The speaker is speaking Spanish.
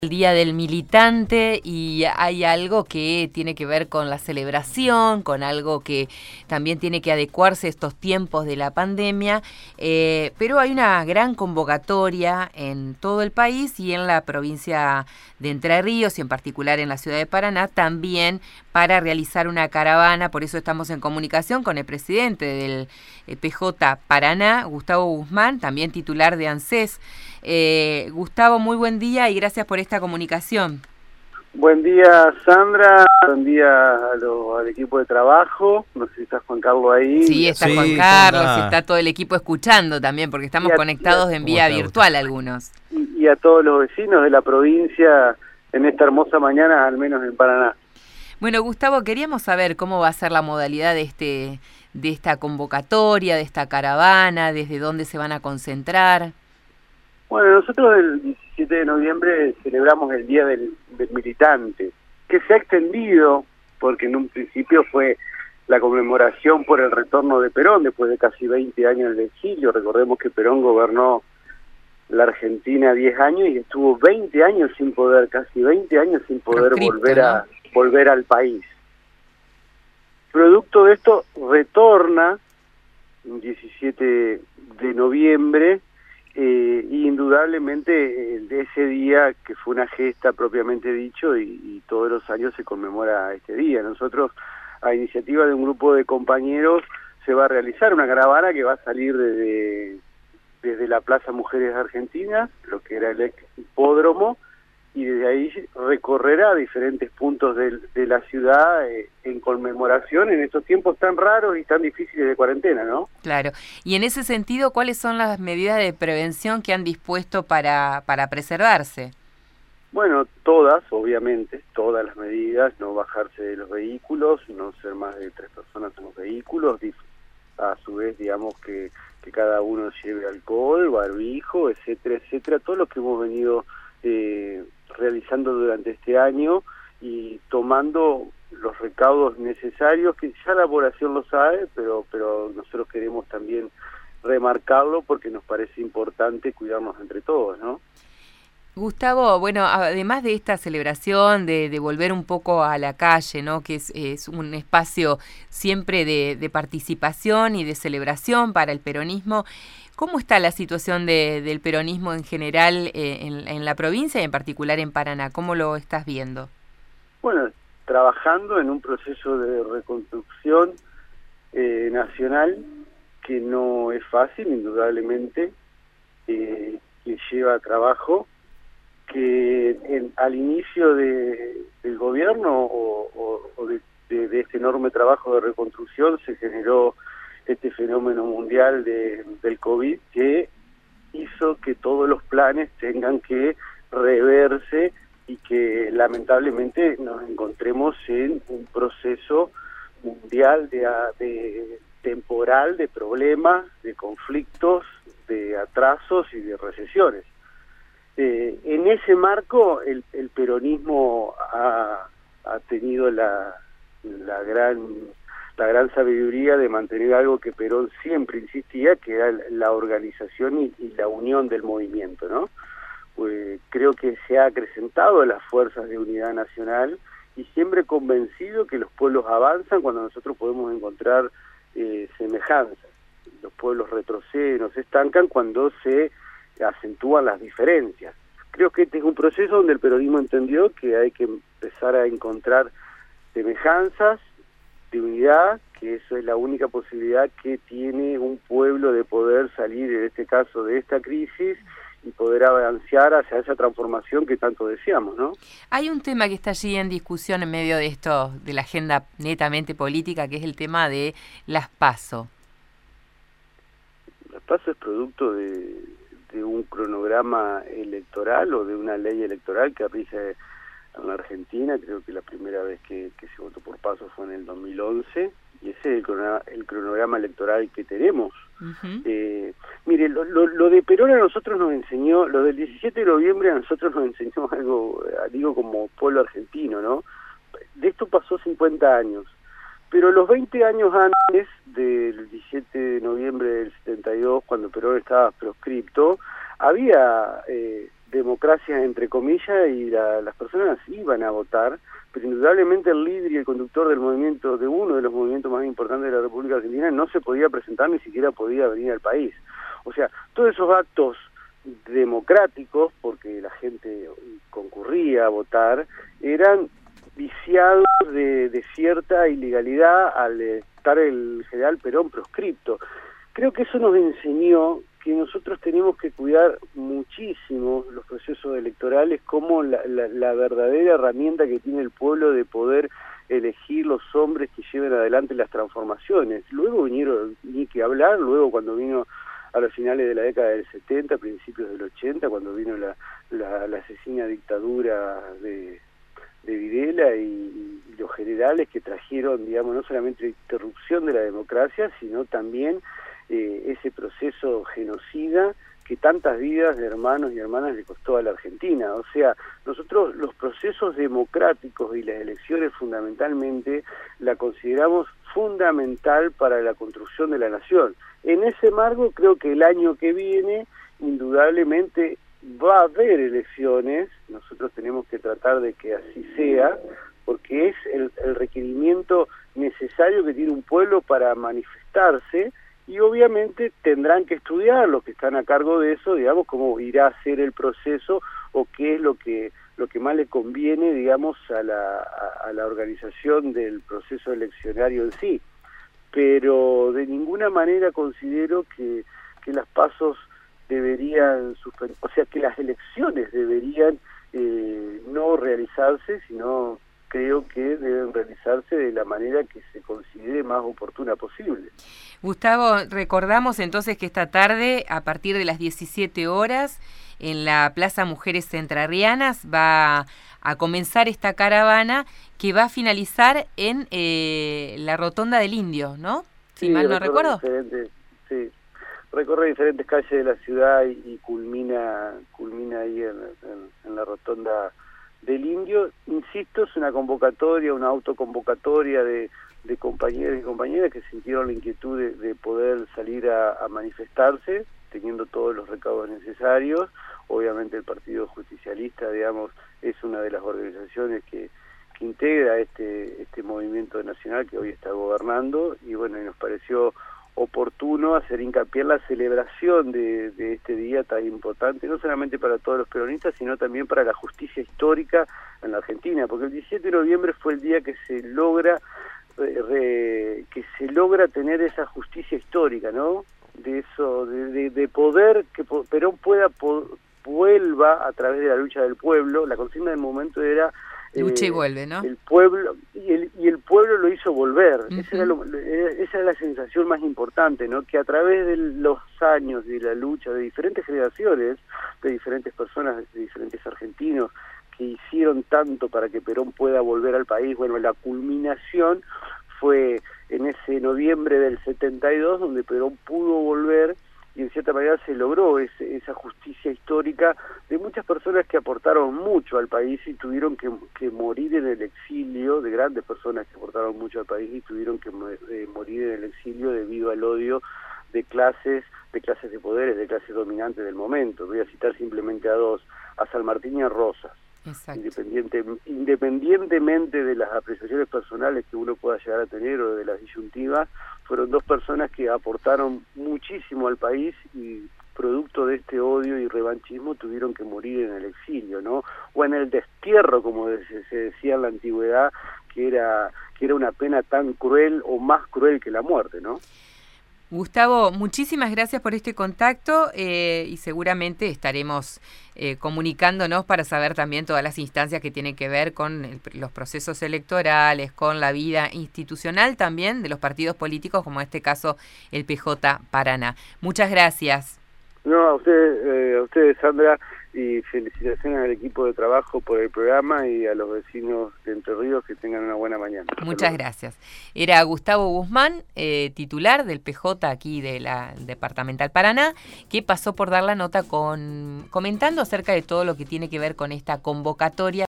El Día del Militante y hay algo que tiene que ver con la celebración, con algo que también tiene que adecuarse a estos tiempos de la pandemia, pero hay una gran convocatoria en todo el país y en la provincia de Entre Ríos y en particular en la ciudad de Paraná también para realizar una caravana. Por eso estamos en comunicación con el presidente del PJ Paraná, Gustavo Guzmán, también titular de ANSES. Gustavo, muy buen día y gracias por esta comunicación. Buen día, Sandra. Buen día al equipo de trabajo. No sé si está Juan Carlos ahí. Sí, está Juan Carlos, está todo el equipo escuchando también, porque estamos conectados en vía virtual algunos. Y a todos los vecinos de la provincia en esta hermosa mañana, al menos en Paraná. Bueno, Gustavo, queríamos saber cómo va a ser la modalidad de esta convocatoria, de esta caravana, desde dónde se van a concentrar. Bueno, nosotros el 17 de noviembre celebramos el Día del Militante, que se ha extendido, porque en un principio fue la conmemoración por el retorno de Perón, después de casi 20 años de exilio. Recordemos que Perón gobernó la Argentina 10 años y estuvo 20 años sin poder, casi 20 años sin poder volver al país. Producto de esto, retorna el 17 de noviembre, y indudablemente de ese día, que fue una gesta propiamente dicho, y todos los años se conmemora este día. Nosotros, a iniciativa de un grupo de compañeros, se va a realizar una caravana que va a salir desde la Plaza Mujeres Argentinas, lo que era el ex hipódromo, y desde ahí recorrerá diferentes puntos de la ciudad en conmemoración en estos tiempos tan raros y tan difíciles de cuarentena, ¿no? Claro. Y en ese sentido, ¿cuáles son las medidas de prevención que han dispuesto para preservarse? Bueno, todas, obviamente, todas las medidas: no bajarse de los vehículos, no ser más de 3 personas en los vehículos, a su vez, digamos, que cada uno lleve alcohol, barbijo, etcétera, etcétera, todo lo que hemos venido realizando durante este año y tomando los recaudos necesarios, que ya la población lo sabe, pero nosotros queremos también remarcarlo porque nos parece importante cuidarnos entre todos, ¿no? Gustavo, bueno, además de esta celebración, de volver un poco a la calle, ¿no?, que es un espacio siempre de participación y de celebración para el peronismo, ¿cómo está la situación del peronismo en general en la provincia y en particular en Paraná? ¿Cómo lo estás viendo? Bueno, trabajando en un proceso de reconstrucción nacional que no es fácil, indudablemente, que lleva trabajo, que al inicio del gobierno o de este enorme trabajo de reconstrucción se generó este fenómeno mundial del COVID, que hizo que todos los planes tengan que reverse y que lamentablemente nos encontremos en un proceso mundial de temporal, de problemas, de conflictos, de atrasos y de recesiones. En ese marco el peronismo ha tenido la gran sabiduría de mantener algo que Perón siempre insistía, que era la organización y la unión del movimiento, ¿no? Pues creo que se ha acrecentado las fuerzas de unidad nacional y siempre convencido que los pueblos avanzan cuando nosotros podemos encontrar semejanzas. Los pueblos retroceden o se estancan cuando se acentúan las diferencias. Creo que este es un proceso donde el peronismo entendió que hay que empezar a encontrar semejanzas de unidad, que eso es la única posibilidad que tiene un pueblo de poder salir, en este caso, de esta crisis y poder avanzar hacia esa transformación que tanto deseamos, ¿no? Hay un tema que está allí en discusión en medio de esto, de la agenda netamente política, que es el tema de las PASO. Las PASO es producto de un cronograma electoral o de una ley electoral que rige en la Argentina. Creo que la primera vez que se votó por PASO fue en el 2011, y ese es el cronograma electoral que tenemos. Mire, lo de Perón a nosotros nos enseñó, lo del 17 de noviembre a nosotros nos enseñó algo, digo, como pueblo argentino, ¿no? De esto pasó 50 años, pero los 20 años antes del 17 de noviembre del 72, cuando Perón estaba proscripto, había democracias entre comillas, y las personas iban a votar, pero indudablemente el líder y el conductor del movimiento, de uno de los movimientos más importantes de la República Argentina, no se podía presentar, ni siquiera podía venir al país. O sea, todos esos actos democráticos, porque la gente concurría a votar, eran viciados de cierta ilegalidad al estar el general Perón proscripto. Creo que eso nos enseñó que nosotros tenemos que cuidar muchísimo los procesos electorales como la verdadera herramienta que tiene el pueblo de poder elegir los hombres que lleven adelante las transformaciones. Luego vinieron, ni que hablar, luego cuando vino a los finales de la década del 70, principios del 80, cuando vino la asesina dictadura de Videla y los generales que trajeron, digamos, no solamente la interrupción de la democracia, sino también ese proceso genocida que tantas vidas de hermanos y hermanas le costó a la Argentina. O sea, nosotros los procesos democráticos y las elecciones fundamentalmente la consideramos fundamental para la construcción de la nación. En ese marco creo que el año que viene indudablemente va a haber elecciones, nosotros tenemos que tratar de que así sea, porque es el requerimiento necesario que tiene un pueblo para manifestarse, y obviamente tendrán que estudiar los que están a cargo de eso, digamos, cómo irá a ser el proceso o qué es lo que más le conviene, digamos, a la organización del proceso eleccionario en sí. Pero de ninguna manera considero que las pasos deberían o sea, que las elecciones deberían no realizarse, sino creo que deben realizarse de la manera que se considere más oportuna posible. Gustavo, recordamos entonces que esta tarde, a partir de las 17 horas, en la Plaza Mujeres Entrerrianas va a comenzar esta caravana que va a finalizar en la Rotonda del Indio, ¿no? Si mal no recuerdo. Sí, recorre diferentes calles de la ciudad y culmina ahí en la Rotonda del Indio. Insisto, es una convocatoria, una autoconvocatoria de compañeros y compañeras que sintieron la inquietud de poder salir a manifestarse, teniendo todos los recaudos necesarios. Obviamente el Partido Justicialista, digamos, es una de las organizaciones que integra este movimiento nacional que hoy está gobernando, y bueno, y nos pareció oportuno hacer hincapié en la celebración de este día tan importante, no solamente para todos los peronistas, sino también para la justicia histórica en la Argentina, porque el 17 de noviembre fue el día que se logra tener esa justicia histórica, ¿no? De eso, de poder que Perón vuelva a través de la lucha del pueblo. La consigna del momento era lucha y vuelve, ¿no? El pueblo, y el pueblo lo hizo volver. Esa era la sensación más importante, ¿no? Que a través de los años de la lucha de diferentes generaciones, de diferentes personas, de diferentes argentinos que hicieron tanto para que Perón pueda volver al país, bueno, la culminación fue en ese noviembre del 72, donde Perón pudo volver, y en cierta manera se logró esa justicia histórica de muchas personas que aportaron mucho al país y tuvieron que morir en el exilio, de grandes personas que aportaron mucho al país y tuvieron que morir en el exilio debido al odio de clases de poderes, de clases dominantes del momento. Voy a citar simplemente a dos, a San Martín y a Rosas. Independientemente de las apreciaciones personales que uno pueda llegar a tener o de las disyuntivas, fueron dos personas que aportaron muchísimo al país y producto de este odio y revanchismo tuvieron que morir en el exilio, ¿no? O en el destierro, como se decía en la antigüedad, que era una pena tan cruel o más cruel que la muerte, ¿no? Gustavo, muchísimas gracias por este contacto y seguramente estaremos comunicándonos para saber también todas las instancias que tienen que ver con los procesos electorales, con la vida institucional también de los partidos políticos, como en este caso el PJ Paraná. Muchas gracias. No, a ustedes, Sandra, y felicitaciones al equipo de trabajo por el programa y a los vecinos de Entre Ríos, que tengan una buena mañana. Muchas gracias. Era Gustavo Guzmán, titular del PJ aquí de la Departamental Paraná, que pasó por dar la nota comentando acerca de todo lo que tiene que ver con esta convocatoria